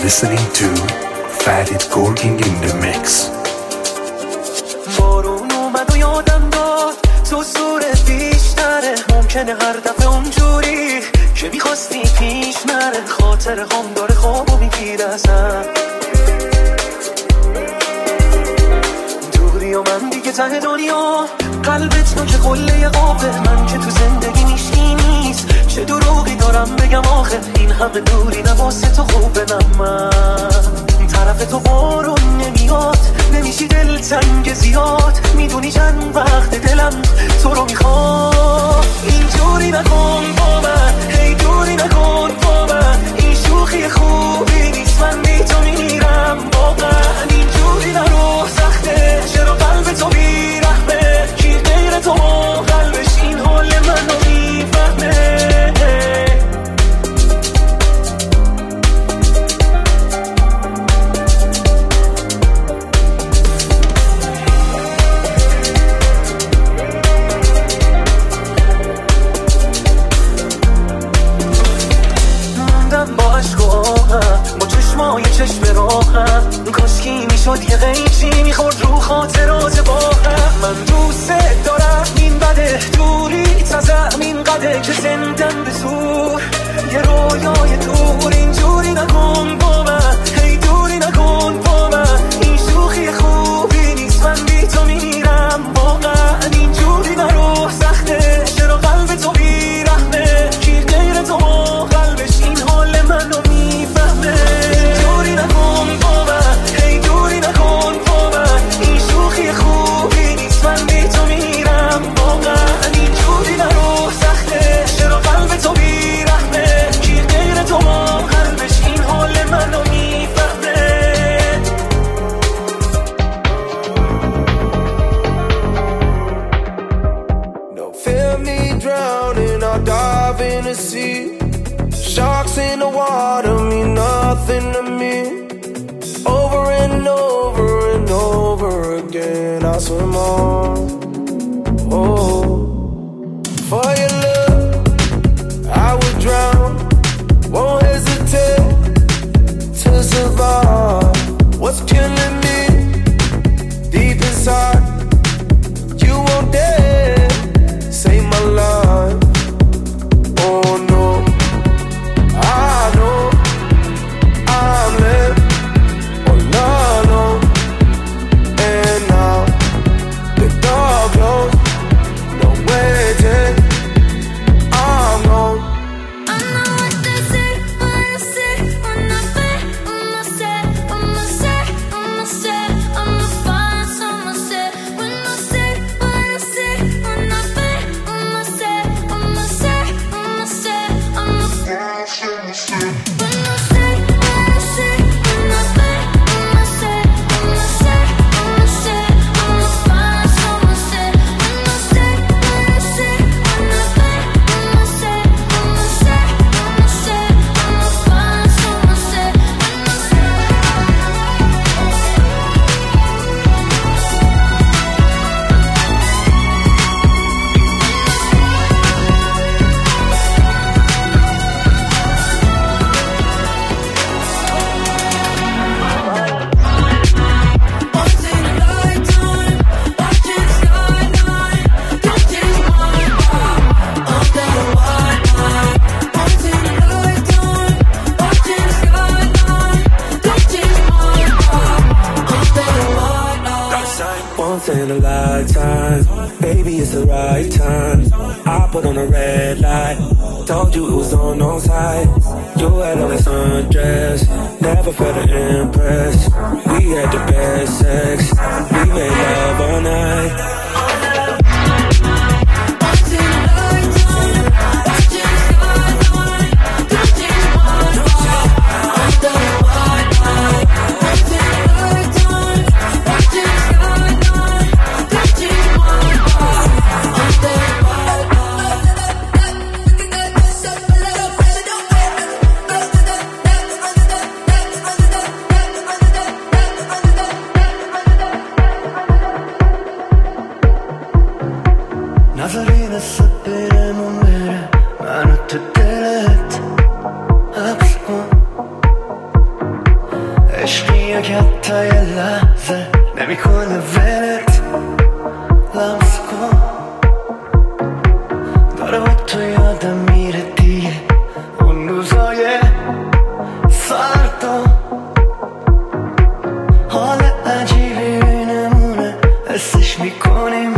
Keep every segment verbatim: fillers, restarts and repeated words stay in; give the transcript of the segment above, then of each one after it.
listening to Farid Gorking in the mix. بارون اومد و یادم داد تو زورت بیشتره، ممکنه هر دفعه اونجوری که میخواستی پیش نره، خاطر هم داره خوابو میگیره ازم. دوری و من دیگه ته دنیا، قلبت نو که قله قابه، من که تو زندگی نیشتی نیست، چه دروغی دارم بگم آخه، این همه دوری نواسه تو خوبه. نه من طرف تو بارون نمیاد، نمیشی دل تنگ زیاد، میدونی چند وقت دلم تو رو میخواد. اینجوری نکن با من، هی دوری نکن با من، این شوخی خوبی نیست، من بی تو میرم واقعا. اینجوری نرو سخته، چرا قلب تو بیرحمه، کی غیر تو قلبش این حال منو میفهمه. با چشمای چشم راهم، کاشکی میشد یه غیچی میخورد رو خاطرات با هم. من دوست دارم این بده، دوری تزم این قده که زندم به زور یه رویای دور. اینجوری نکن با من، هی دوری نکن با من، این شوخی خوبی نیست، من بی تو میرم واقعا. اینجوری نرو سخته، چرا قلب تو بیرحمه، کی غیر تو قلبش این حال منو میفهمه. دوری نکن با من، هی دوری نکن با من، این شوخی خوبی نیست، من بی تو میرم واقعا. اینجوری نرو سخته، چرا قلب تو بیرحمه، کی غیر تو قلبش این حال منو میفهمه. Don't feel me drowning, I'll dive in the sea. Sharks in the water mean nothing to me. Over and over and over again I swim on. Oh, for your love I would drown, won't hesitate to survive. What's killing me deep inside, you won't dare save my life. Oh no, I know I'm left all alone, and now the door closed, no waiting, I'm gone. I know what they say, what I say, when I bet, I'ma say, I'ma say, I'ma say, I'ma find someone say, when I say, what I say, when I bet, I'ma say, I'ma say, I'ma say, I'ma find someone say, when I say, what I say, when I bet, I'ma say, I'ma say, I'ma say, I'ma find someone say, when I say, what I say, when I bet, I'ma say, I'ma say, I'ma say, I'ma find someone say, when I say. Once in a lifetime, watching the skyline, don't change my mind, under the white line. Once in a lifetime, watching the skyline, don't change my mind, under the white line. Once in a lifetime, baby, it's the right time. I put on a red light, told you it was on no side. You had on a sundress, never felt an impress. We had the best sex, we made love all night. Once in a lifetime, watching the skyline, don't change my mind, under the white line. Once in a lifetime, watching the skyline, don't change my mind, under the white line. نظری نسبت برمون بره، منو تو دلت حبس کن، حتی یه لحظه نمیکنه ولت لمس کن داره با تو یادم میره دیگه اون روزای سردا حال عجیبی بینمونه حسش میکنیم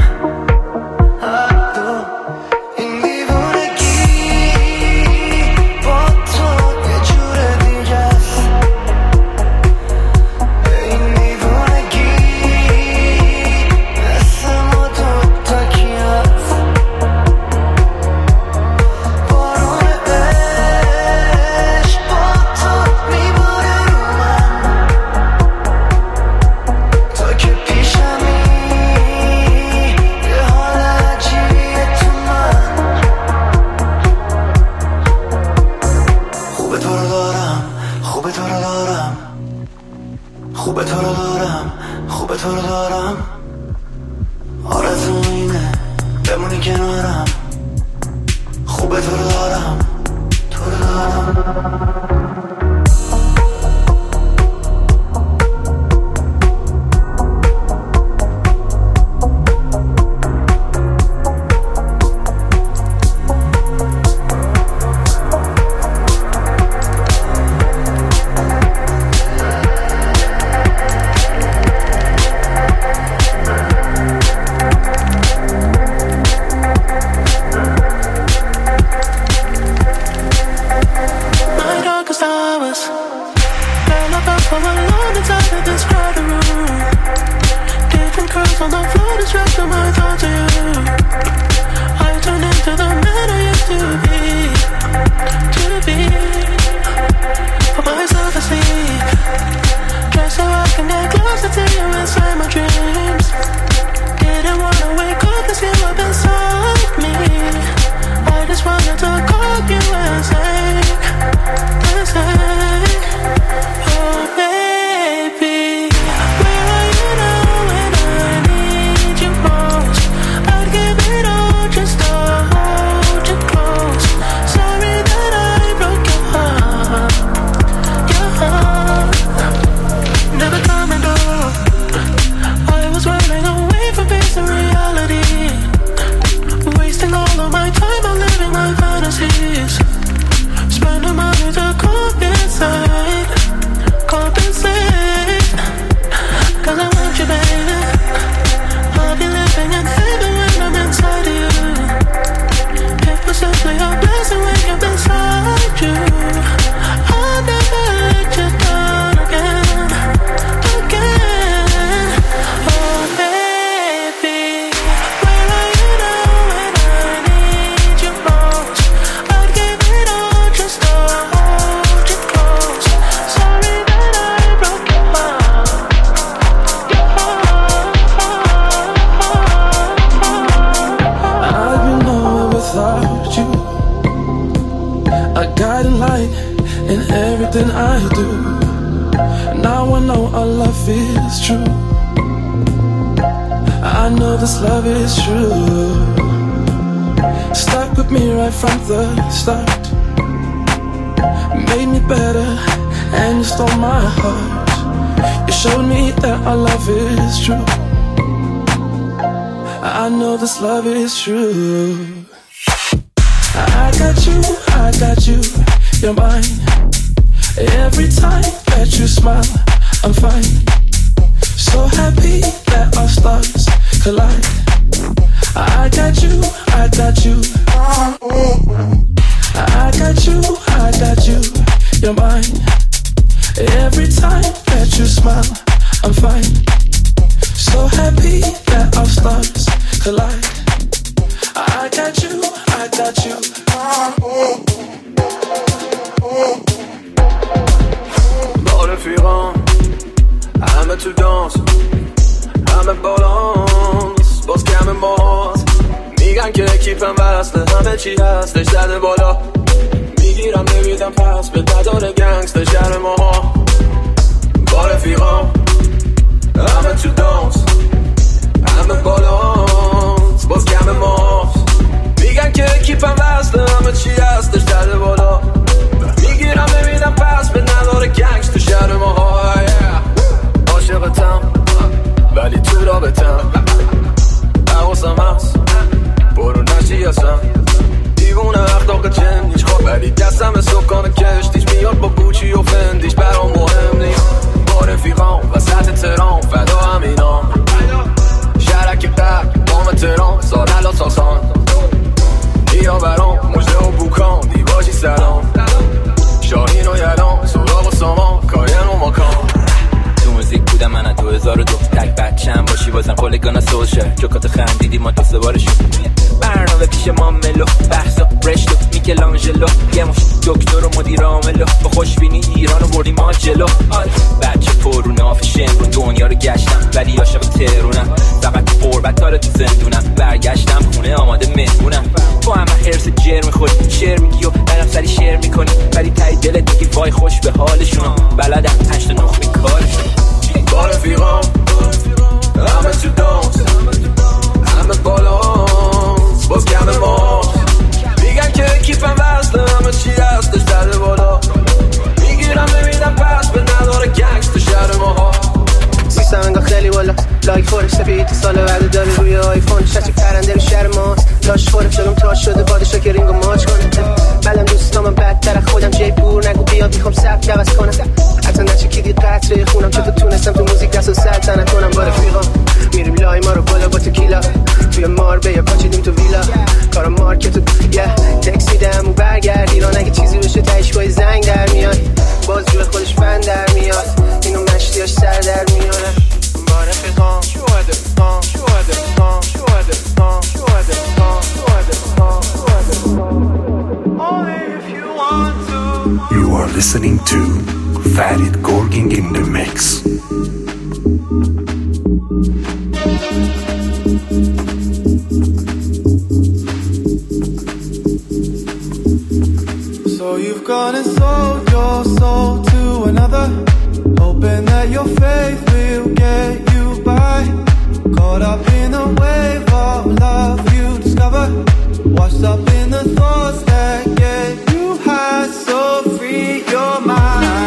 Love is true. I got you, I got you, you're mine. Every time that you smile, I'm fine. So happy that our stars collide. I got you, I got you. I got you, I got you, you're mine. Every time that you smile, I'm fine. So happy that our stars collide. I got you, I got you. با رفیقان همه تو دانس همه بالانس باز کم ماست میگن که کیپم وصله همه چی هستش زده بالا میگیرم نمیدم پس به نداره گنگست شهر ماها با رفیقان همه تو دانس همه بالانس باز کم ماست میگن که کیپم وصله همه چی هستش زده بالا میگیرم نمیدم پس به نداره گنگست شهر ماها رابطم حواسم هست برو نشی اصلا دیوونه اخلاق جن نیش خواب ولی دستم سکان کشتیش میاد با بوچی و فندیش برام مهم نیست با رفیقام وسط ترام فدا همینام شرک قرد دام ترام سارلا ساسان بیا برام مجده و بوکام دیواجی سلام شاهین و یلام سراغ و سامان کاین و ماکان تو موزیک بودم من دو هزار و دو تک بچم باشی بازم خلگانا سوشر جوکات خندیدی ما تو سوارشون برنامه پیش ما ملو بحثا رشتو میکلانجلو یه مش دکتر و مدیر عاملو با خوشبینی ایرانو بردیم ما جلو بچه پرو نافشن رو دنیا رو گشتم ولی عاشق ترونم فقط قربت هاره تو زندونم برگشتم خونه آماده مهمونم با همه حرس جر میخوری شعر میگی و برم سری شعر میکنی ولی تایی دلت میگی وای خوش به حالشون بلدم هشت نخ بیکارشون با رفیقام همه تو دانس همه بالانس باز کم ما میگن که کیفم وزده همه چی هستش در بالا میگیرم ببینم پس به نداره گنگست شهر ماها میستم انگاه خیلی بالا لایک فورش سفید سال وعده داره روی آیفون شچی پرنده رو شهر ماست لاش خورف شدم تاش شده پادشا که رینگو ماچ کنه بلم دوستامم بدتر خودم جای پور نگو بیا بیخوام سبک عوض کنم حتی نچکیدی قطره خونم چطور تونستم تو موزیک دست و سلطنت کنم با رفیقام میریم لای ما رو بالا با تکیلا توی ماربه یا پاچیدیم تو ویلا کارم مارکت و یه تکس میدم و برگرد ایران اگه چیزی بشه تایش بای زنگ در میاد باز جوه خودش فن در میاد اینو مشتیاش سر در میاره با رفیقام شوهده قام شوهده قام شوهده قام شوهده قام شوهده قام شوهده قام Only if you want to You are listening to Farid Gorking in the mix. So you've gone and sold your soul to another, hoping that your faith will get you by. Caught up in a wave of love you discover, washed up in the thoughts that get you high. So free your mind.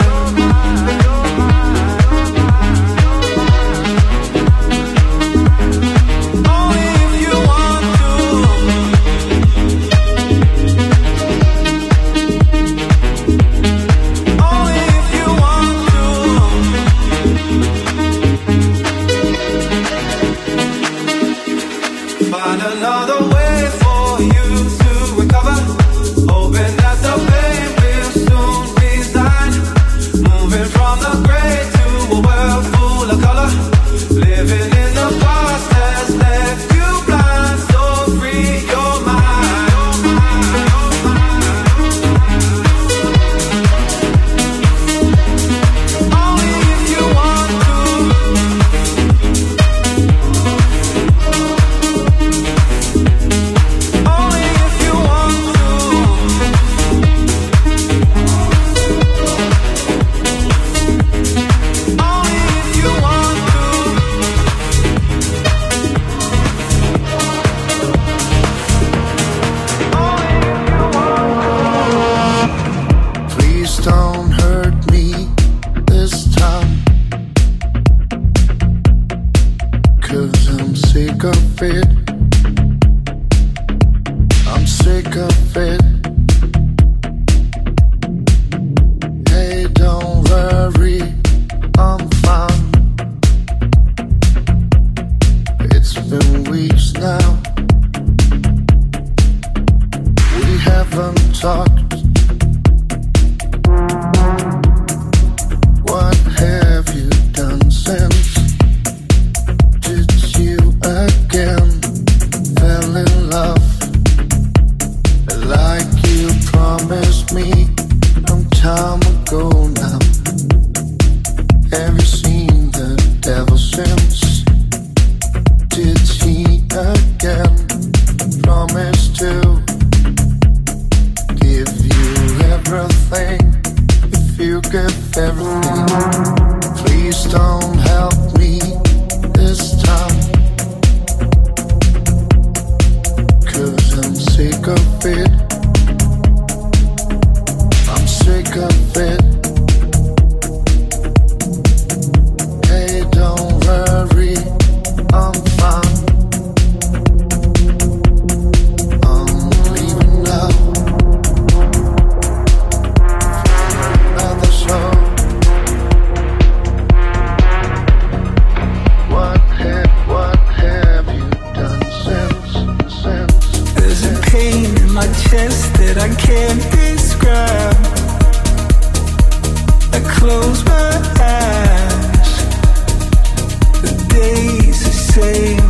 same.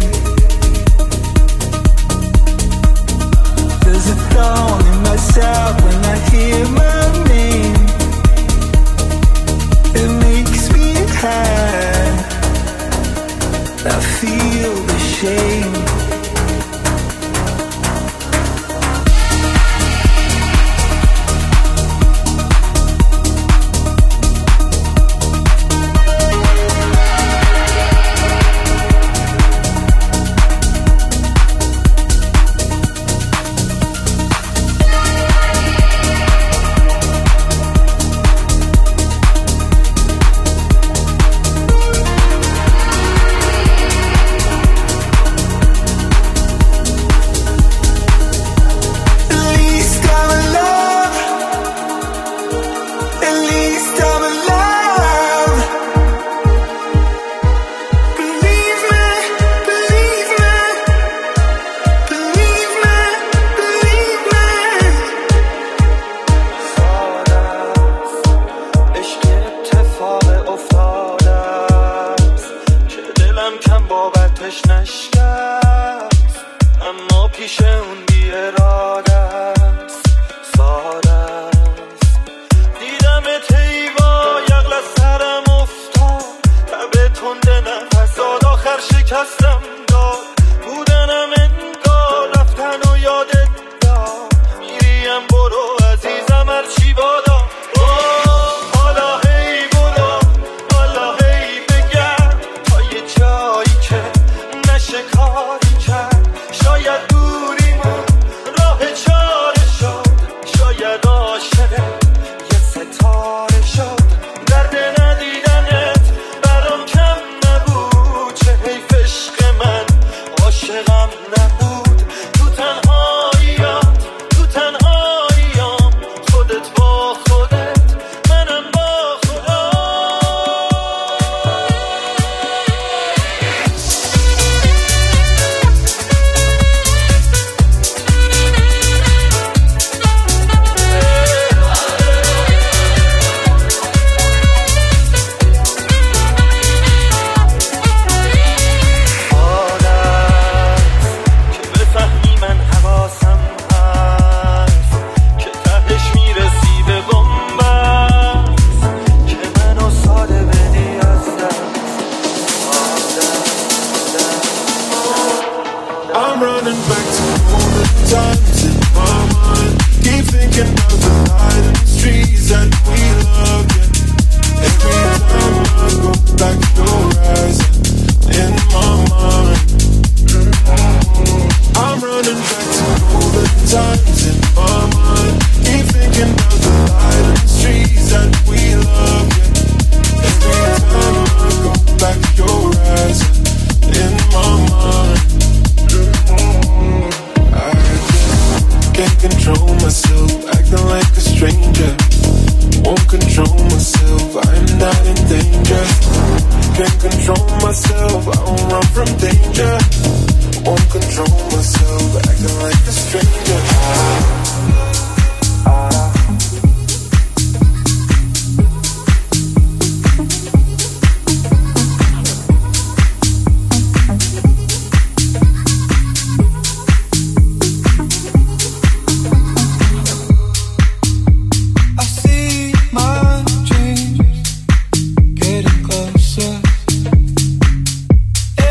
There's a dawn in myself when I hear my name. It makes me high. I feel the shame.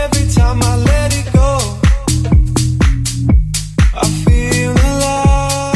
I feel alive.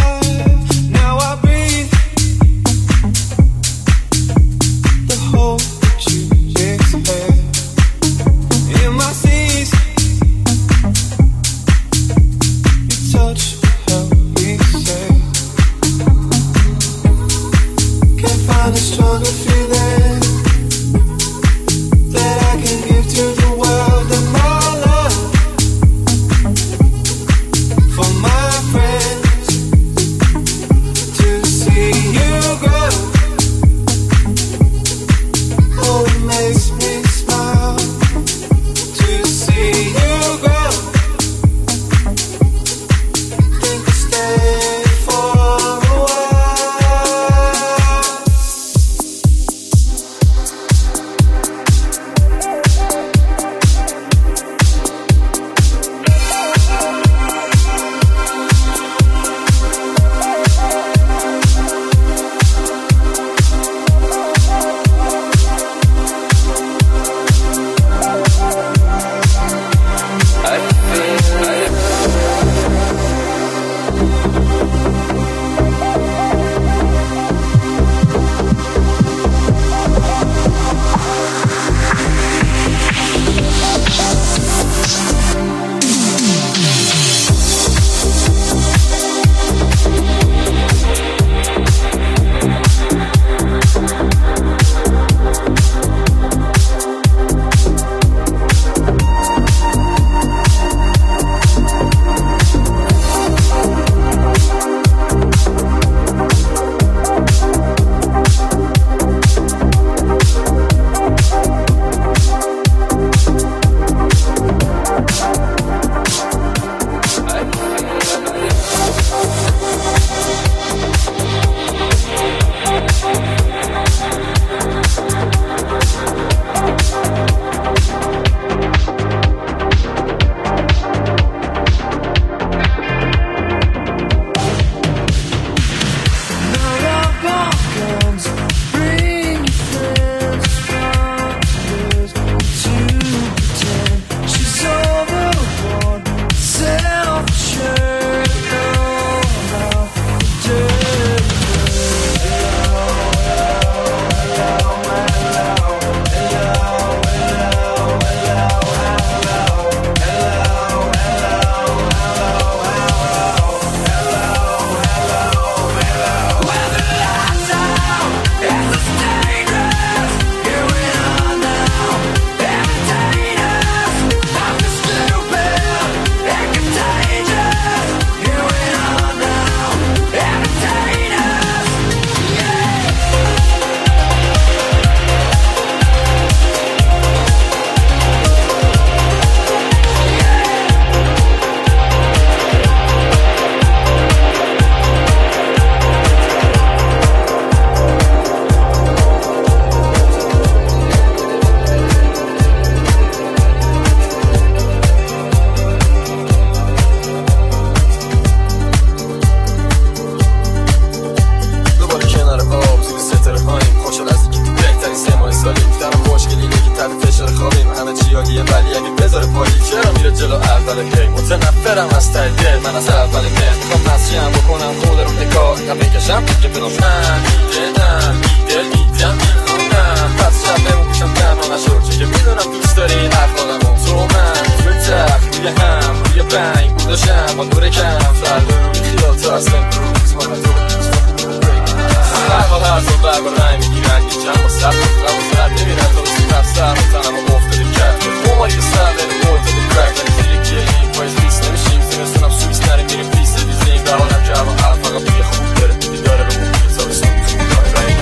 پایی چرا میره جلو اول هی متنفرم از ته دل من از اول مهر میخوام نسیم بکنم خود رو نگاه نه بکشم که بدم من دیدم دیده دیدم میخونم پس شب بمونشم تنها نشد چه که میدونم دوست داری این حرفانم تو من توی تخت روی هم روی بنگ بوداشم با نور کم فردا روی خیال تو اصلا روز ما تو هر هر تو برگا رنگ میگیرن یه جمع و سب و سر نمیرن تا بسی نفسر و تنم و افتاده کرد اوماری یه سر لیل مرتده کرک نمیده یه گلی پایز بیست نمیشیم زمستونم سویس نریم میریم پیس دیزیم در حالم جمع هر فقط توی خوب داره دیداره رو مونگی تا بسون تو داره رنگ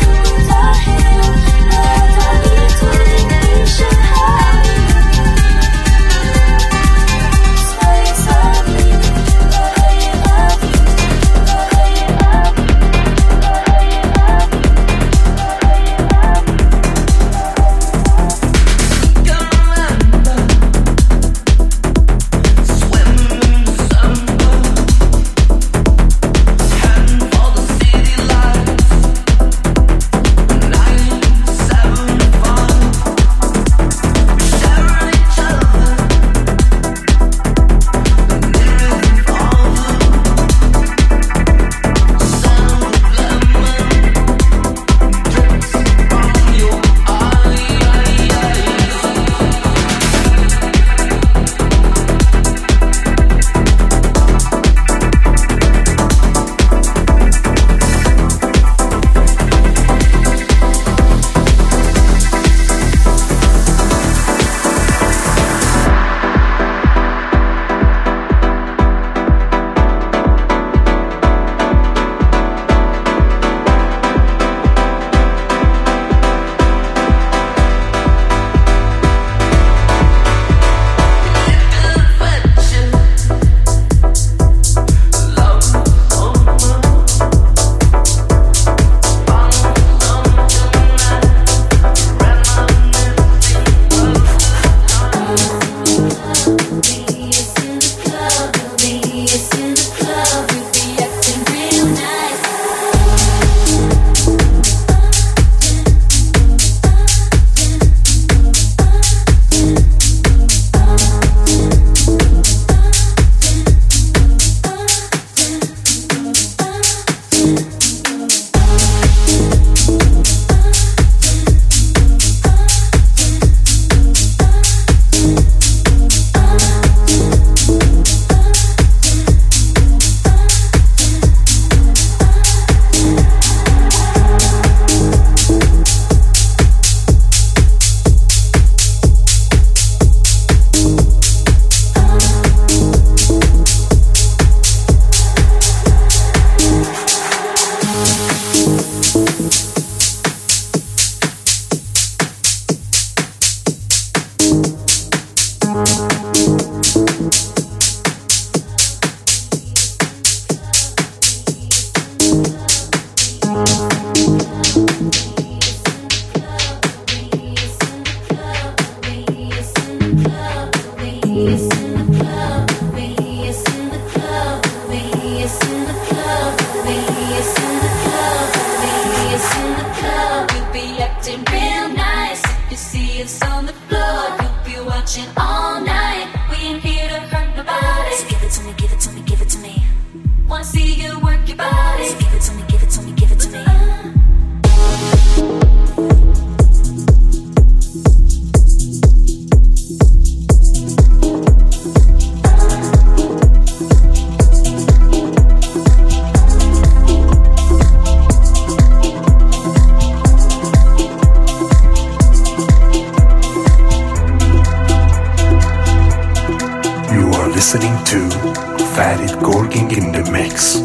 Listening to Farid Gorging in the mix.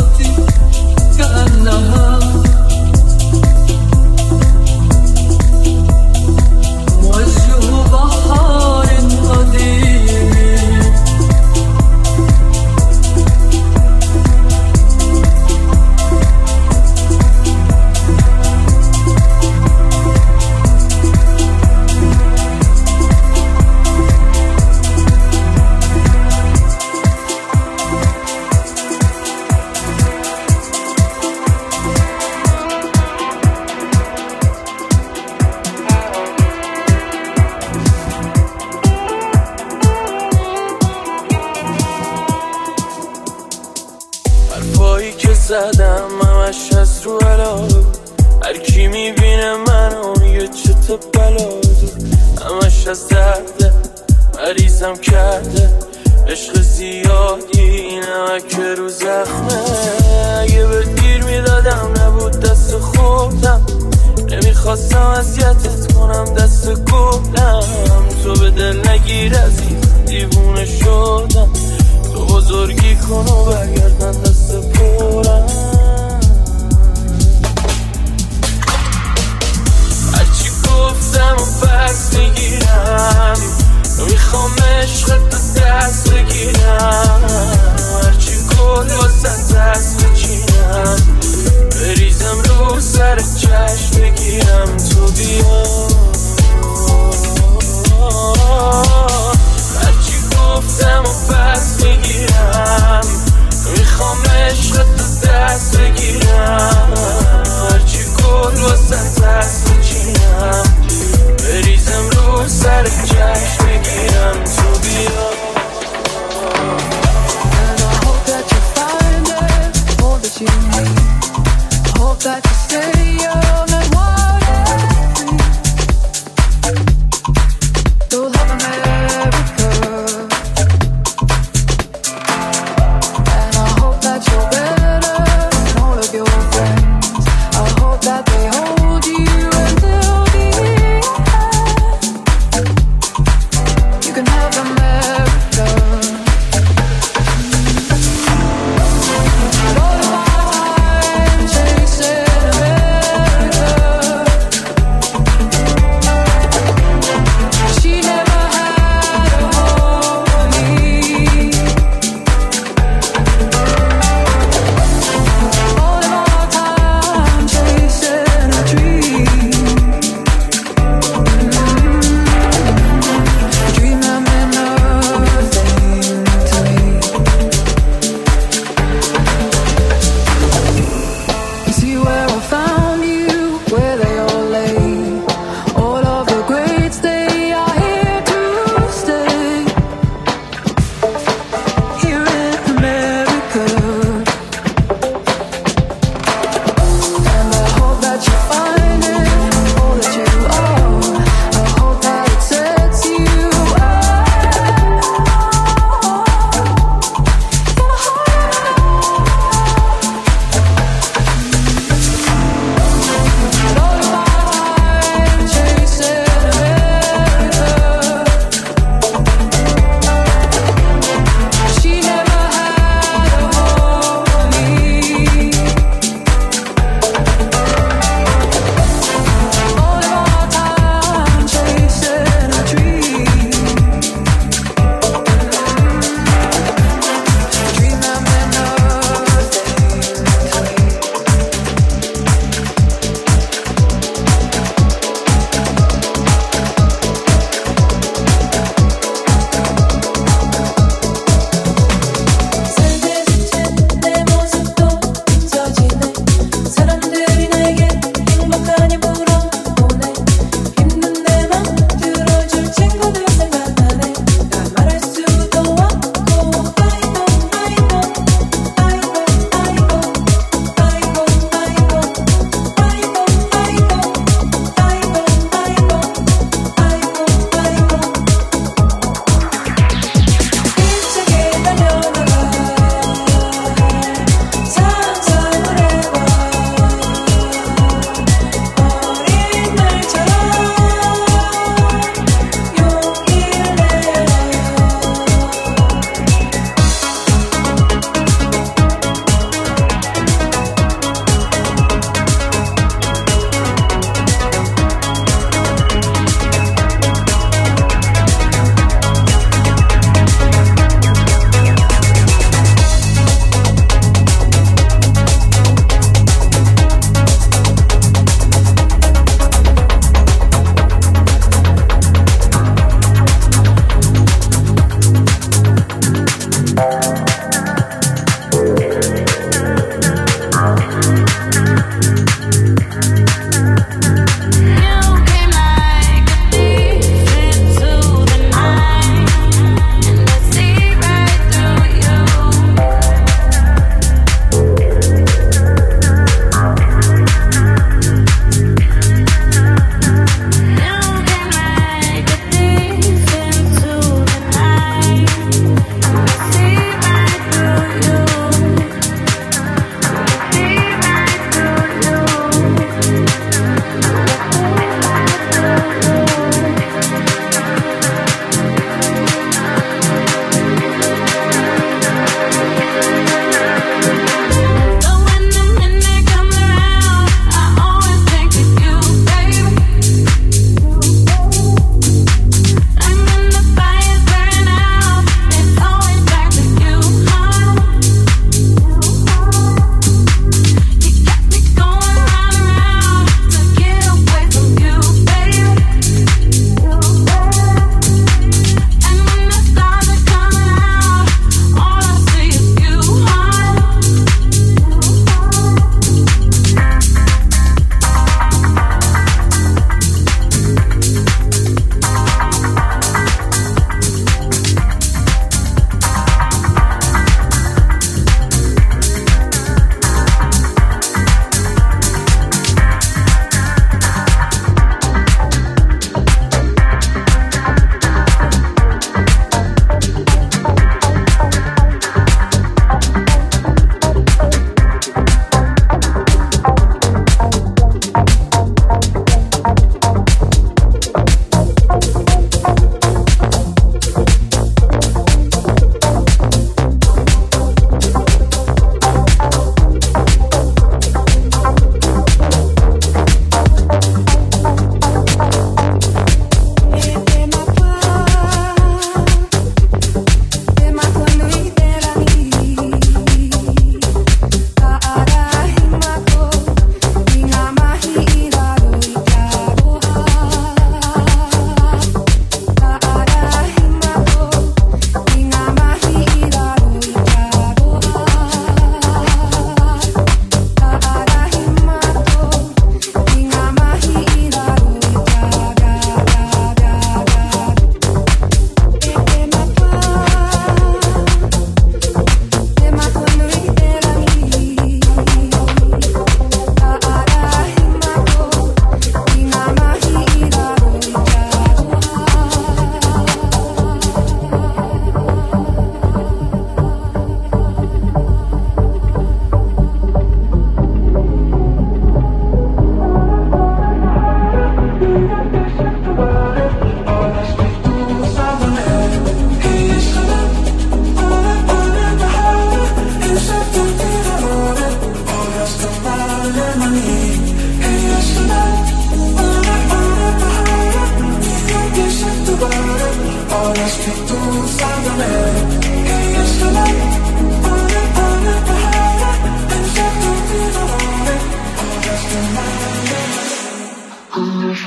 كأنها حرفایی که زدم همش از رو علاقه، هر کی میبینه منو میگه چه تا بلا، همش از درده مریضم کرده، عشق زیادی نمک رو زخمه. اگه به گیر میدادم نبود دست خودم، نمیخواستم اذیتت کنم دست گلم. تو به دل نگیر عزیز دیوونه شدم، تو بزرگی کن و برگردن دست پرم. هرچی گفتم و پس میگیرم، میخوام عشقت تو دست بگیرم، هرچی گل واسه دست بچینم، بریزم رو سر چشم بگیرم تو بیا. هرچی گفتم و پس میگیرم، میخوام عشقت تو دست بگیرم، هرچی گل واسه دست بچینم، بریزم رو سر چشم بگیرم تو بیا. And I hope that you find it, all that you need. I hope that you stay young and wild and free. You'll have America. And I hope that you're better than all of your friends. I hope that they hold you until the end. You can have America. But all of my time chasing America.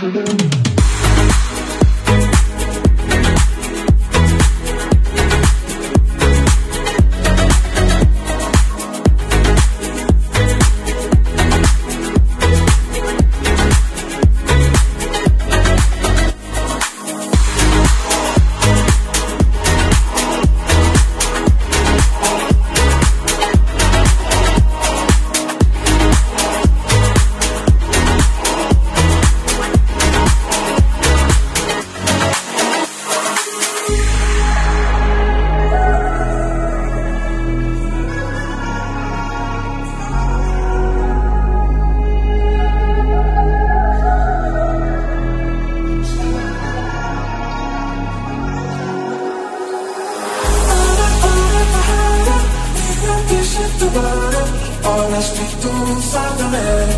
All I speak to inside the man.